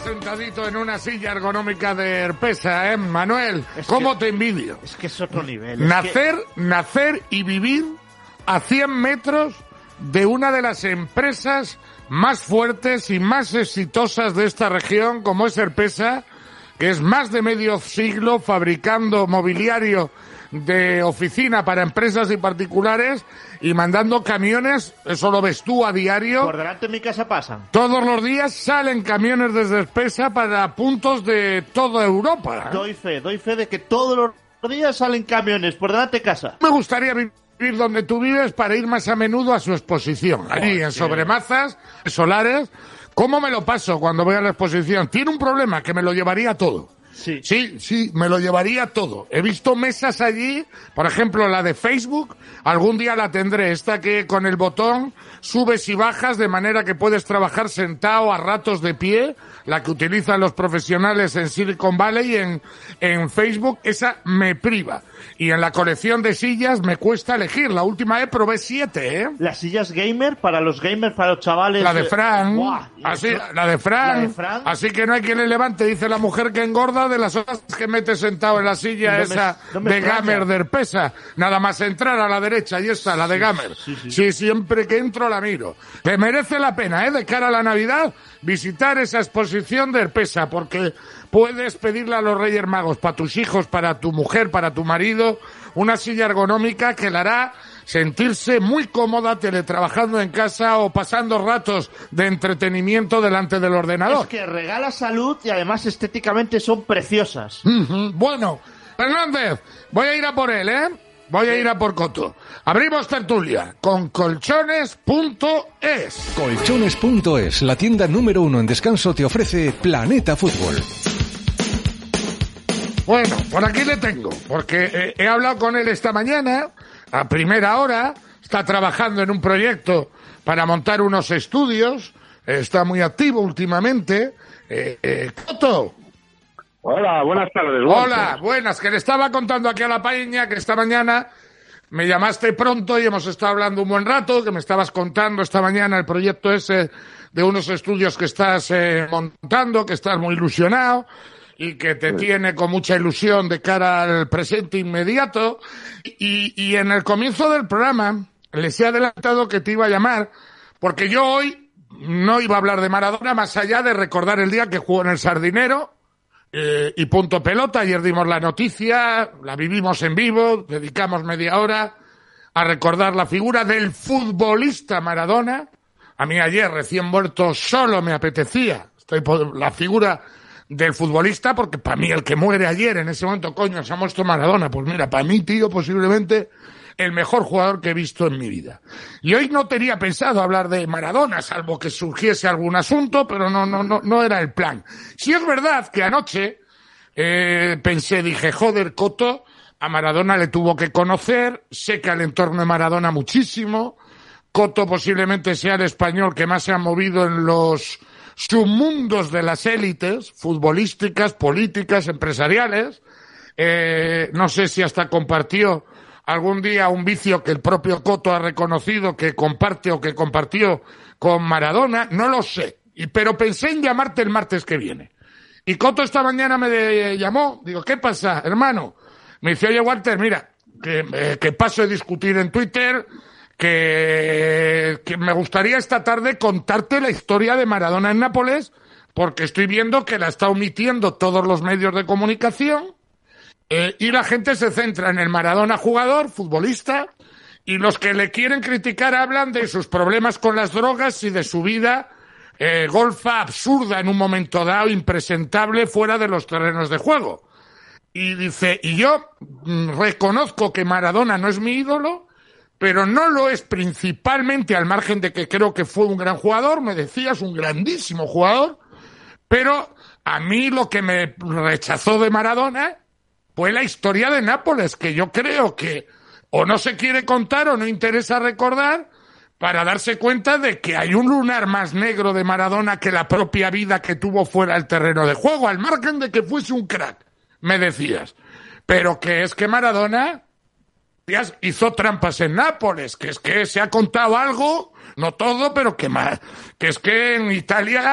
sentadito en una silla ergonómica de Herpesa, Manuel. ¿Cómo te envidio? Es que es otro nivel. Nacer y vivir a 100 metros de una de las empresas más fuertes y más exitosas de esta región, como es Herpesa, que es más de medio siglo fabricando mobiliario de oficina para empresas y particulares y mandando camiones, eso lo ves tú a diario. Por delante de mi casa pasan. Todos los días salen camiones desde Herpesa para puntos de toda Europa. Doy fe de que todos los días salen camiones por delante de casa. Me gustaría vivir donde tú vives para ir más a menudo a su exposición. Allí en Sobremazas, Solares. ¿Cómo me lo paso cuando voy a la exposición? Tiene un problema, que me lo llevaría todo. Sí, me lo llevaría todo. He visto mesas allí, por ejemplo, la de Facebook, algún día la tendré, esta que con el botón subes y bajas de manera que puedes trabajar sentado a ratos de pie, la que utilizan los profesionales en Silicon Valley en Facebook, esa me priva. Y en la colección de sillas me cuesta elegir. La última vez probé 7, ¿eh? Las sillas gamer, para los chavales. La de Fran. La de Fran. Así que no hay quien le levante, dice la mujer que engorda de las horas que mete sentado en la silla de gamer de Herpesa. Nada más entrar a la derecha y esa, la de gamer. Sí, siempre que entro la miro. Que merece la pena, de cara a la Navidad, visitar esa exposición de Herpesa, porque puedes pedirle a los Reyes Magos, para tus hijos, para tu mujer, para tu marido, una silla ergonómica que le hará sentirse muy cómoda teletrabajando en casa o pasando ratos de entretenimiento delante del ordenador. Es que regala salud y además estéticamente son preciosas. Bueno, Fernández, voy a ir a por él, Voy a ir a por Coto. Abrimos tertulia con colchones.es. Colchones.es, la tienda número 1 en descanso, te ofrece Planeta Fútbol. Bueno, por aquí le tengo, porque he hablado con él esta mañana, a primera hora, está trabajando en un proyecto para montar unos estudios, está muy activo últimamente. Coto. Hola, buenas tardes. Hola, buenas, que le estaba contando aquí a la Peña que esta mañana me llamaste pronto y hemos estado hablando un buen rato, que me estabas contando esta mañana el proyecto ese de unos estudios que estás montando, que estás muy ilusionado y que te tiene con mucha ilusión de cara al presente inmediato. Y en el comienzo del programa les he adelantado que te iba a llamar, porque yo hoy no iba a hablar de Maradona más allá de recordar el día que jugó en el Sardinero. Y punto pelota. Ayer dimos la noticia, la vivimos en vivo, dedicamos media hora a recordar la figura del futbolista Maradona. A mí ayer, recién muerto, solo me apetecía la figura del futbolista, porque para mí el que muere ayer, en ese momento, coño, se ha muerto Maradona. Pues mira, para mí, tío, posiblemente el mejor jugador que he visto en mi vida. Y hoy no tenía pensado hablar de Maradona, salvo que surgiese algún asunto, pero no era el plan. Sí es verdad que anoche dije, joder, Coto, a Maradona le tuvo que conocer, sé que al entorno de Maradona muchísimo. Coto posiblemente sea el español que más se ha movido en los submundos de las élites futbolísticas, políticas, empresariales. No sé si hasta compartió algún día un vicio que el propio Coto ha reconocido que comparte o que compartió con Maradona, no lo sé. Pero pensé en llamarte el martes que viene. Y Coto esta mañana me llamó, digo, ¿qué pasa, hermano? Me dice, oye, Walter, mira, que paso de discutir en Twitter, que me gustaría esta tarde contarte la historia de Maradona en Nápoles, porque estoy viendo que la está omitiendo todos los medios de comunicación. Y la gente se centra en el Maradona jugador, futbolista, y los que le quieren criticar hablan de sus problemas con las drogas y de su vida golfa absurda en un momento dado, impresentable, fuera de los terrenos de juego. Y dice, y yo reconozco que Maradona no es mi ídolo, pero no lo es principalmente al margen de que creo que fue un gran jugador, me decías, un grandísimo jugador, pero a mí lo que me rechazó de Maradona fue la historia de Nápoles, que yo creo que o no se quiere contar o no interesa recordar, para darse cuenta de que hay un lunar más negro de Maradona que la propia vida que tuvo fuera del terreno de juego, al margen de que fuese un crack, me decías. Pero que es que Maradona hizo trampas en Nápoles, que es que se ha contado algo, no todo, pero que es que en Italia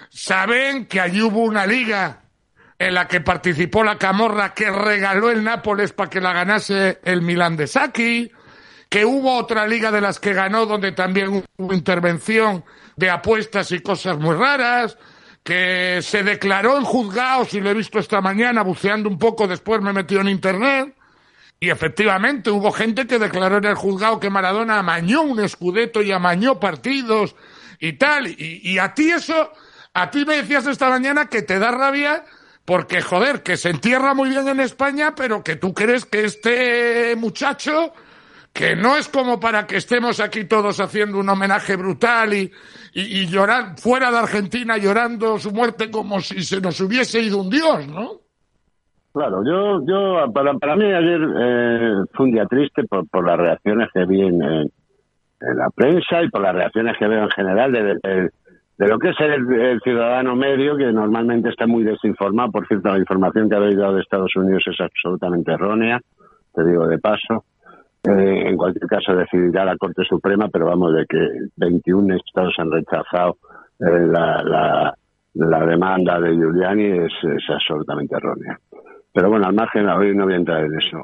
Saben que allí hubo una liga en la que participó la Camorra que regaló el Nápoles para que la ganase el Milan de Sacchi, que hubo otra liga de las que ganó donde también hubo intervención de apuestas y cosas muy raras, que se declaró en juzgados, y lo he visto esta mañana buceando un poco, después me he metido en internet, y efectivamente hubo gente que declaró en el juzgado que Maradona amañó un Scudetto y amañó partidos y tal, y a ti eso, a ti me decías esta mañana que te da rabia porque, joder, que se entierra muy bien en España, pero que tú crees que este muchacho, que no es como para que estemos aquí todos haciendo un homenaje brutal y llorar fuera de Argentina, llorando su muerte como si se nos hubiese ido un dios, ¿no? Claro, para mí ayer fue un día triste por las reacciones que vi en la prensa y por las reacciones que veo en general de lo que es el ciudadano medio, que normalmente está muy desinformado. Por cierto, la información que habéis dado de Estados Unidos es absolutamente errónea, te digo de paso. En cualquier caso decidirá la Corte Suprema, pero vamos, de que 21 estados han rechazado la demanda de Giuliani es absolutamente errónea. Pero bueno, al margen, hoy no voy a entrar en eso.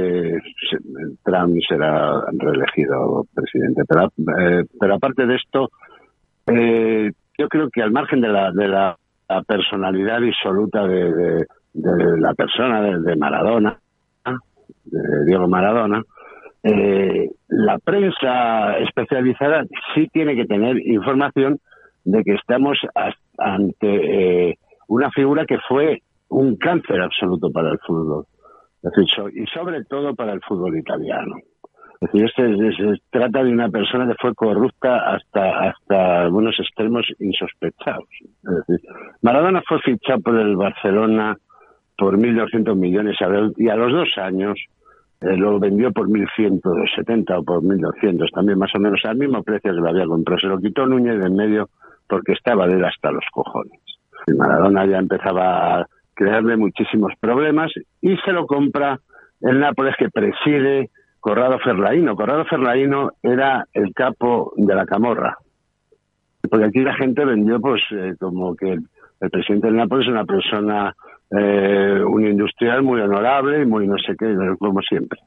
Trump será reelegido presidente. Pero aparte de esto, yo creo que al margen de la personalidad absoluta de la persona de Maradona, de Diego Maradona, la prensa especializada sí tiene que tener información de que estamos ante una figura que fue un cáncer absoluto para el fútbol, es decir, y sobre todo para el fútbol italiano. Es decir, se trata de una persona que fue corrupta hasta algunos extremos insospechados. Es decir, Maradona fue fichado por el Barcelona por 1.200 millones y a los 2 años lo vendió por 1.170 o por 1.200, también más o menos al mismo precio que lo había comprado. Se lo quitó Núñez de en medio porque estaba de él hasta los cojones. Y Maradona ya empezaba a crearle muchísimos problemas y se lo compra el Nápoles, que preside Corrado Ferlaino. Corrado Ferlaino era el capo de la Camorra. Porque aquí la gente vendió pues como que el presidente del Nápoles es una persona, un industrial muy honorable y muy no sé qué, como siempre.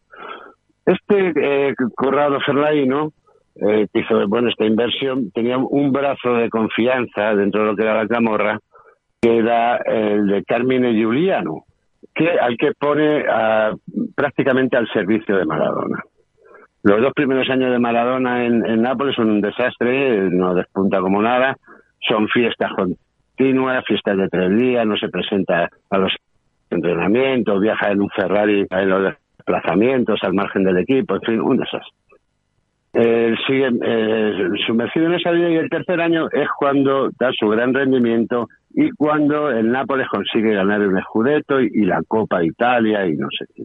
Corrado Ferlaino, que hizo esta inversión, tenía un brazo de confianza dentro de lo que era la Camorra, que era el de Carmine Giuliano, al que pone prácticamente al servicio de Maradona. Los 2 primeros años de Maradona en Nápoles son un desastre, no despunta como nada, son fiestas continuas, fiestas de 3 días, no se presenta a los entrenamientos, viaja en un Ferrari en los desplazamientos al margen del equipo, en fin, un desastre. Sigue sumergido en esa vida, y el tercer año es cuando da su gran rendimiento y cuando el Nápoles consigue ganar un Scudetto y la Copa Italia y no sé qué.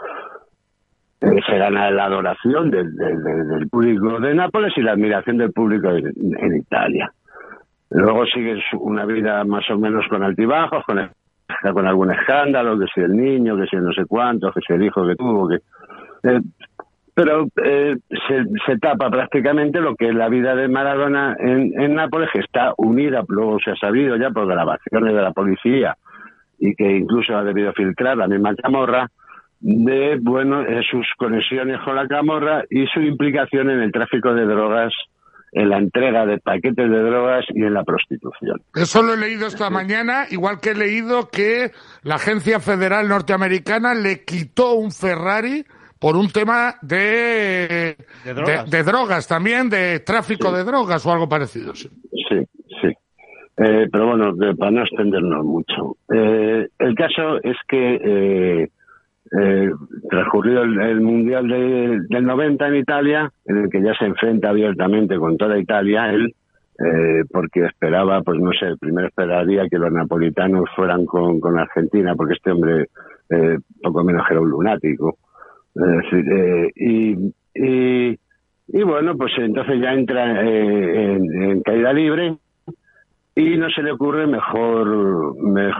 Se gana la adoración del público de Nápoles y la admiración del público en Italia. Luego sigue una vida más o menos con altibajos, con algún escándalo, que si el niño, que si el no sé cuánto, que si el hijo que tuvo, pero se tapa prácticamente lo que es la vida de Maradona en Nápoles, que está unida, luego se ha sabido ya por grabaciones de la policía y que incluso ha debido filtrar la misma Camorra, de sus conexiones con la Camorra y su implicación en el tráfico de drogas, en la entrega de paquetes de drogas y en la prostitución. Eso lo he leído esta mañana, igual que he leído que la Agencia Federal Norteamericana le quitó un Ferrari por un tema de drogas también, de tráfico de drogas o algo parecido. Sí. Pero bueno, para no extendernos mucho. El caso es que transcurrido el Mundial del 90 en Italia, en el que ya se enfrenta abiertamente con toda Italia, él, porque esperaba, pues no sé, primero esperaría que los napolitanos fueran con Argentina, porque este hombre poco menos que era un lunático. Y bueno, pues entonces ya entra en caída libre y no se le ocurre mejor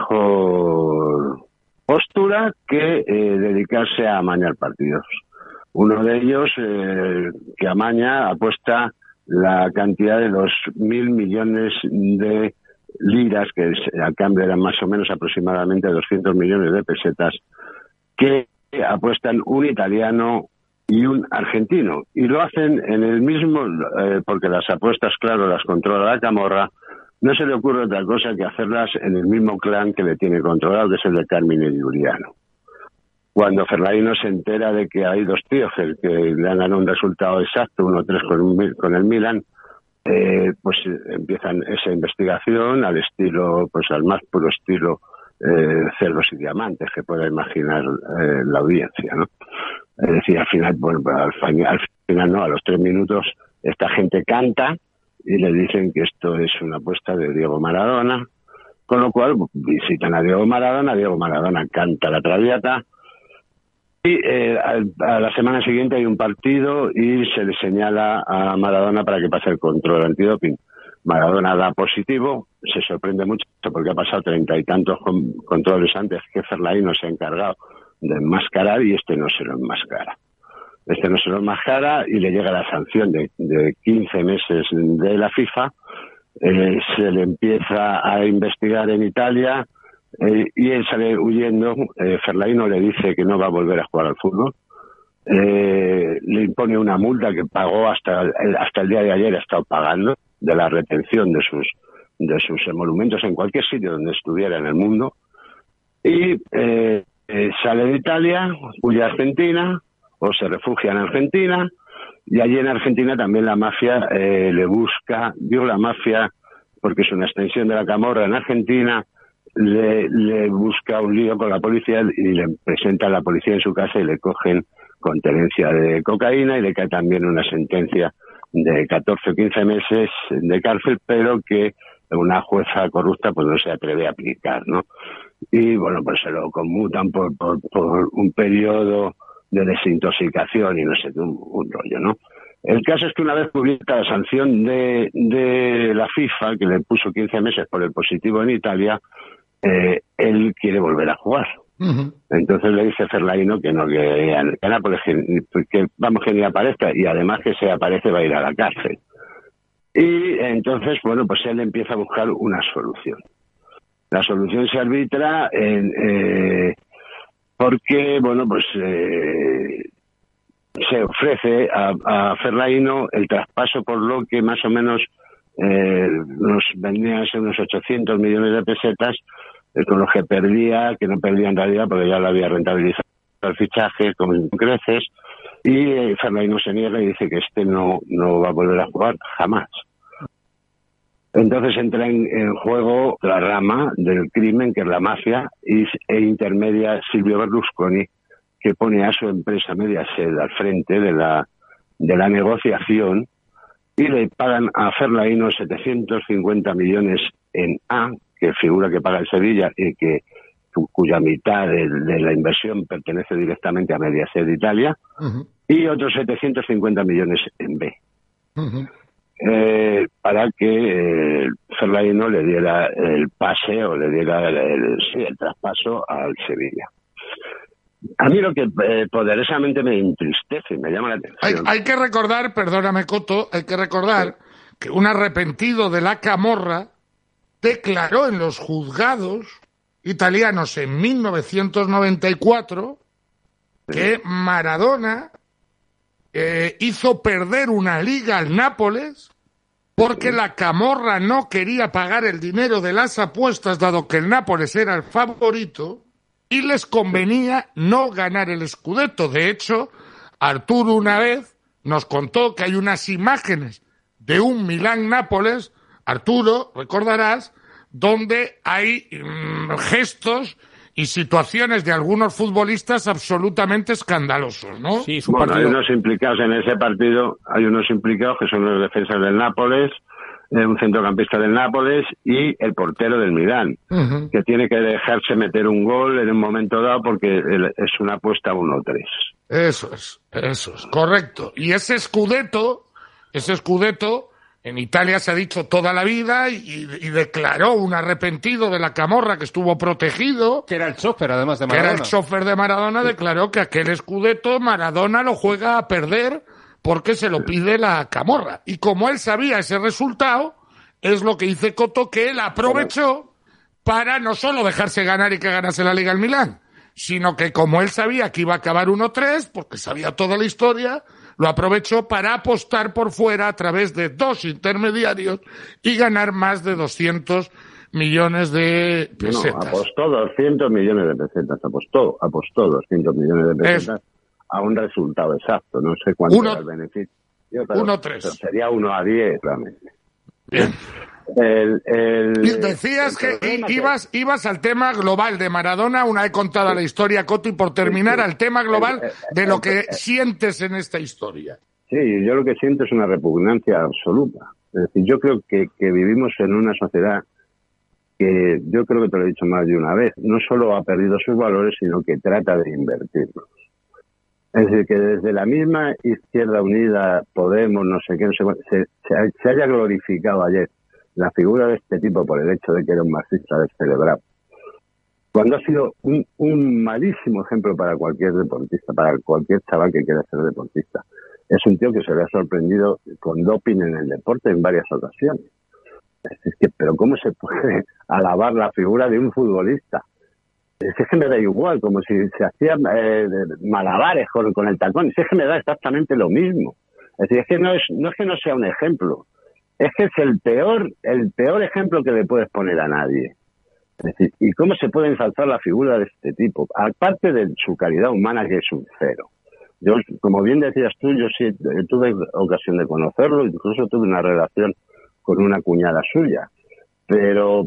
postura que dedicarse a amañar partidos. Uno de ellos, que amaña, apuesta la cantidad de 2.000 millones de liras, que al cambio eran más o menos aproximadamente 200 millones de pesetas, que apuestan un italiano y un argentino. Y lo hacen en el mismo, porque las apuestas, claro, las controla la camorra. No se le ocurre otra cosa que hacerlas en el mismo clan que le tiene controlado, que es el de Carmine Giuliano. Cuando Fellaini se entera de que hay dos tíos que le han dado un resultado exacto, 1-3 con el Milan, pues empiezan esa investigación al estilo, pues al más puro estilo cerdos y diamantes que pueda imaginar la audiencia, ¿no? Es decir, al final, bueno, al final no, a los 3 minutos esta gente canta y le dicen que esto es una apuesta de Diego Maradona, con lo cual visitan a Diego Maradona canta la Traviata y a la semana siguiente hay un partido y se le señala a Maradona para que pase el control antidoping. Maradona da positivo, se sorprende mucho porque ha pasado 30 y tantos controles antes que Fellaini no se ha encargado de enmascarar y este no se lo enmascara. Y le llega la sanción de 15 meses de la FIFA, se le empieza a investigar en Italia y él sale huyendo. Fellaini le dice que no va a volver a jugar al fútbol, le impone una multa que pagó hasta el día de ayer, ha estado pagando, de la retención de sus emolumentos en cualquier sitio donde estuviera en el mundo, y sale de Italia, huye a Argentina o se refugia en Argentina, y allí en Argentina también la mafia le busca, digo la mafia porque es una extensión de la camorra en Argentina, le busca un lío con la policía y le presenta a la policía en su casa y le cogen con tenencia de cocaína y le cae también una sentencia de 14 o 15 meses de cárcel, pero que una jueza corrupta pues no se atreve a aplicar, ¿no? Y bueno, pues se lo conmutan por un periodo de desintoxicación y no sé, un rollo, ¿no? El caso es que una vez publica la sanción de la FIFA, que le puso 15 meses por el positivo en Italia, él quiere volver a jugar. Uh-huh. Entonces le dice Fellaini que no, que Nápoles, que vamos, que ni aparezca, y además que si aparece va a ir a la cárcel. Y entonces, bueno, pues él empieza a buscar una solución. La solución se arbitra porque, bueno, pues se ofrece a Fellaini el traspaso por lo que más o menos nos vendrían a ser unos 800 millones de pesetas, con los que perdía, que no perdía en realidad porque ya lo había rentabilizado el fichaje con creces, y Fellaini se niega y dice que no va a volver a jugar jamás. Entonces entra en juego la rama del crimen, que es la mafia, e intermedia Silvio Berlusconi, que pone a su empresa Mediaset al frente de la negociación, y le pagan a Fellaini 750 millones en A, que figura que paga el Sevilla y cuya mitad de la inversión pertenece directamente a Mediaset de Italia, uh-huh, y otros 750 millones en B. Uh-huh. Para que Fellaini le diera el pase o le diera el traspaso al Sevilla. A mí lo que poderosamente me entristece, me llama la atención. Hay que recordar, perdóname Coto, que un arrepentido de la camorra declaró en los juzgados italianos en 1994 que Maradona hizo perder una liga al Nápoles porque la camorra no quería pagar el dinero de las apuestas, dado que el Nápoles era el favorito, y les convenía no ganar el Scudetto. De hecho, Arturo una vez nos contó que hay unas imágenes de un Milán-Nápoles, Arturo, recordarás, donde hay gestos y situaciones de algunos futbolistas absolutamente escandalosos, ¿no? Sí, bueno, hay unos implicados en ese partido, que son los defensas del Nápoles, un centrocampista del Nápoles y el portero del Milán, uh-huh, que tiene que dejarse meter un gol en un momento dado porque es una apuesta 1-3. Eso es, correcto. Y ese Scudetto, en Italia se ha dicho toda la vida y declaró un arrepentido de la camorra que estuvo protegido. Que era el chofer, además de Maradona. Que era el chofer de Maradona, declaró que aquel Scudetto Maradona lo juega a perder porque se lo pide la camorra. Y como él sabía ese resultado, es lo que dice Coto, que él aprovechó para no solo dejarse ganar y que ganase la Liga al Milán, sino que como él sabía que iba a acabar 1-3, porque sabía toda la historia, lo aprovechó para apostar por fuera a través de 2 intermediarios y ganar más de 200 millones de pesetas. No, apostó 200 millones de pesetas, apostó 200 millones de pesetas a un resultado exacto, no sé cuánto era el beneficio. 1-3. Sería 1-10 realmente. Bien. Decías que ibas al tema global de Maradona, una vez contada la historia, Coto, y por terminar al tema global de lo que sientes en esta historia. Sí, yo lo que siento es una repugnancia absoluta. Es decir, yo creo que vivimos en una sociedad que, yo creo que te lo he dicho más de una vez, no solo ha perdido sus valores, sino que trata de invertirlos. Es decir, que desde la misma Izquierda Unida, Podemos, no sé qué, se haya glorificado ayer la figura de este tipo por el hecho de que era un marxista descelebrado, cuando ha sido un malísimo ejemplo para cualquier deportista, para cualquier chaval que quiera ser deportista. Es un tío que se le ha sorprendido con doping en el deporte en varias ocasiones. Es que, pero ¿cómo se puede alabar la figura de un futbolista? Es que me da igual, como si se hacía malabares con el tacón. Es que me da exactamente lo mismo. Es decir, es que no es que no sea un ejemplo. Es que es el peor ejemplo que le puedes poner a nadie. Es decir, ¿y cómo se puede ensalzar la figura de este tipo? Aparte de su calidad humana, que es un cero. Yo, como bien decías tú, yo sí tuve ocasión de conocerlo, incluso tuve una relación con una cuñada suya. Pero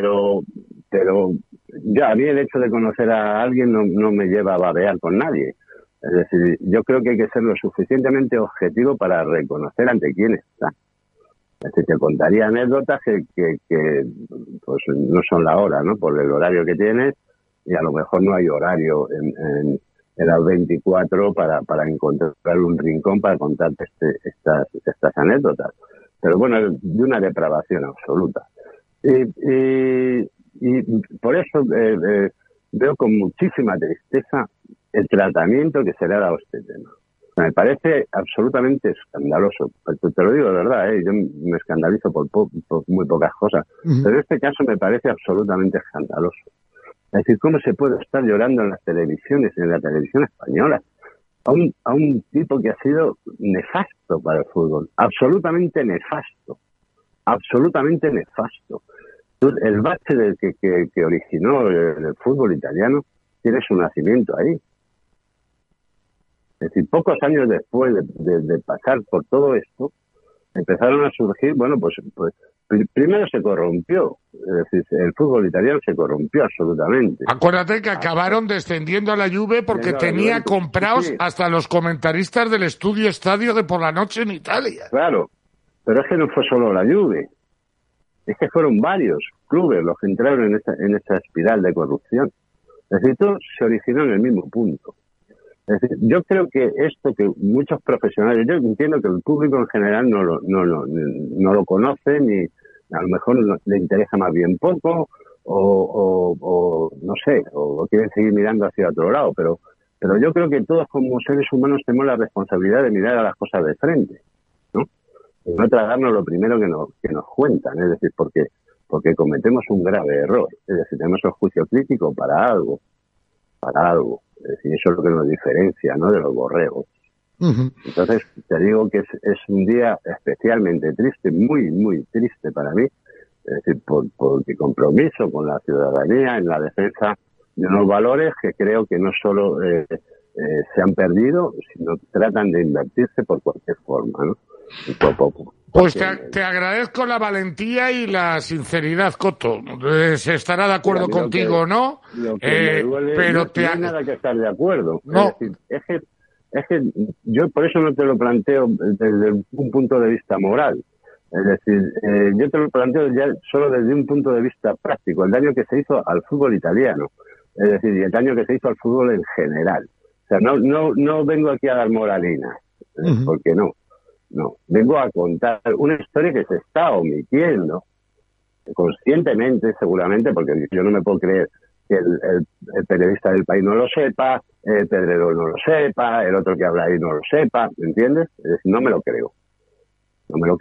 ya a mí el hecho de conocer a alguien no me lleva a babear con nadie. Es decir, yo creo que hay que ser lo suficientemente objetivo para reconocer ante quién está. Es decir, te contaría anécdotas que pues no son la hora, ¿no? Por el horario que tienes, y a lo mejor no hay horario en las 24 para encontrar un rincón para contarte estas anécdotas. Pero bueno, de una depravación absoluta. Y por eso veo con muchísima tristeza el tratamiento que se le ha dado a este tema. Me parece absolutamente escandaloso. Te lo digo de verdad, yo me escandalizo por muy pocas cosas. Pero en este caso me parece absolutamente escandaloso. Es decir, ¿cómo se puede estar llorando en las televisiones, en la televisión española, a un tipo que ha sido nefasto para el fútbol? Absolutamente nefasto. Absolutamente nefasto. El bache que originó el fútbol italiano tiene su nacimiento ahí. Es decir, pocos años después de pasar por todo esto, empezaron a surgir, pues primero se corrompió. Es decir, el fútbol italiano se corrompió absolutamente. Acuérdate que acabaron descendiendo a la Juve porque tenía comprados hasta los comentaristas del estadio de por la noche en Italia. Claro, pero es que no fue solo la Juve. Es que fueron varios clubes los que entraron en esta espiral de corrupción. Es decir, todo se originó en el mismo punto. Es decir, yo creo que esto que muchos profesionales, yo entiendo que el público en general no lo conoce, ni a lo mejor le interesa más bien poco, o no sé, o quieren seguir mirando hacia otro lado, pero yo creo que todos como seres humanos tenemos la responsabilidad de mirar a las cosas de frente, ¿no? Y no tragarnos lo primero que nos cuentan, es decir, porque cometemos un grave error, es decir, tenemos el juicio crítico para algo. Es decir, eso es lo que nos diferencia, ¿no?, de los borregos. Entonces, te digo que es un día especialmente triste, muy, muy triste para mí, es decir, por mi compromiso con la ciudadanía en la defensa de unos valores que creo que no solo se han perdido, sino que tratan de invertirse por cualquier forma, ¿no? Poco. Pues te agradezco la valentía y la sinceridad, Coto. Se estará de acuerdo contigo, ¿no? Pero no hay nada que estar de acuerdo. No. Es que yo por eso no te lo planteo desde un punto de vista moral. Es decir, yo te lo planteo ya solo desde un punto de vista práctico, el daño que se hizo al fútbol italiano. Es decir, y el daño que se hizo al fútbol en general. O sea, no vengo aquí a dar moralinas, porque no. No, vengo a contar una historia que se está omitiendo, conscientemente seguramente, porque yo no me puedo creer que el periodista del País no lo sepa, el Pedrero no lo sepa, el otro que habla ahí no lo sepa, ¿me entiendes? Es decir, no me lo creo.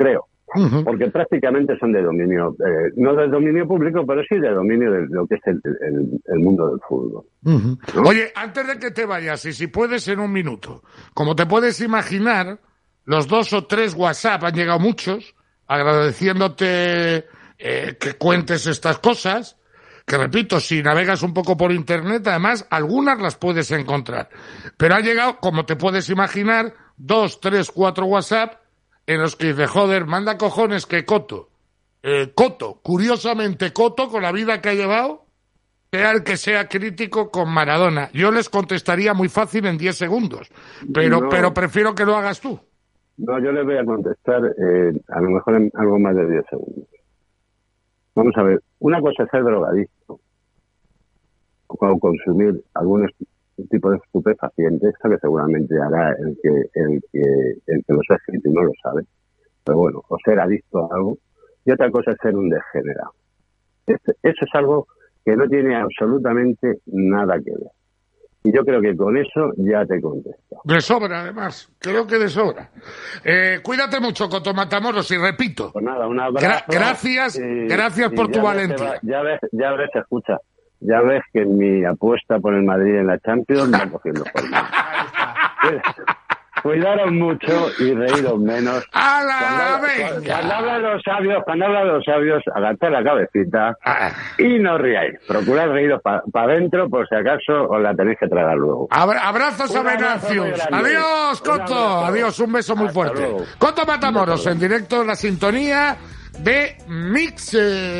porque prácticamente son de dominio, no del dominio público, pero sí de dominio de lo que es el mundo del fútbol. ¿No? Oye, antes de que te vayas, y si puedes en un minuto, como te puedes imaginar, los 2 o 3 WhatsApp han llegado muchos, agradeciéndote que cuentes estas cosas, que repito, si navegas un poco por internet, además, algunas las puedes encontrar. Pero ha llegado, como te puedes imaginar, 2, 3, 4 WhatsApp en los que dice, joder, manda cojones que Coto, curiosamente Coto, con la vida que ha llevado, sea el que sea crítico con Maradona. Yo les contestaría muy fácil en 10 segundos, pero prefiero que lo hagas tú. No, yo les voy a contestar a lo mejor en algo más de 10 segundos. Vamos a ver, una cosa es ser drogadicto o consumir algún tipo de estupefaciente, esto que seguramente hará el que los ha escrito y no lo sabe, pero bueno, o ser adicto a algo, y otra cosa es ser un degenerado. Eso es algo que no tiene absolutamente nada que ver. Y yo creo que con eso ya te contesto. De sobra, además. Creo que de sobra. Cuídate mucho, Coto Matamoros, y repito. Pues nada, un abrazo. Gracias por tu valentía. Ya ves, escucha. Ya ves que mi apuesta por el Madrid en la Champions va cogiendo forma. Cuidaros mucho y reíros menos. Cuando hablan los sabios, agachad la cabecita y no ríais. Procurad reíros para adentro, por si acaso os la tenéis que tragar luego. Abrazos a Venancios. Adiós, Coto. Adiós, un beso muy fuerte. Coto Matamoros, en directo en la sintonía de Mix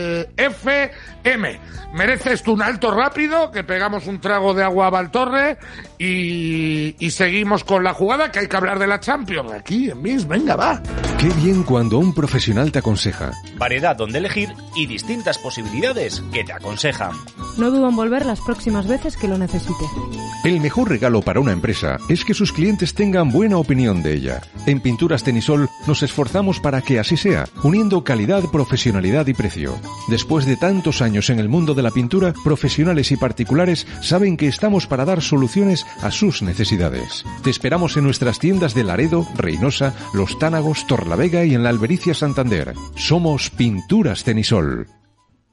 FM. Mereces tú un alto rápido, que pegamos un trago de agua a Valtorre y seguimos con la jugada, que hay que hablar de la Champions aquí en Mix. Venga, va. Qué bien cuando un profesional te aconseja. Variedad donde elegir y distintas posibilidades que te aconsejan. No dudo en volver las próximas veces que lo necesite. El mejor regalo para una empresa es que sus clientes tengan buena opinión de ella. En Pinturas Tenisol nos esforzamos para que así sea, uniendo calidad, profesionalidad y precio. Después de tantos años en el mundo de la pintura, profesionales y particulares saben que estamos para dar soluciones a sus necesidades. Te esperamos en nuestras tiendas de Laredo, Reynosa, Los Tánagos, Torlavega y en la Albericia Santander. Somos Pinturas Tenisol.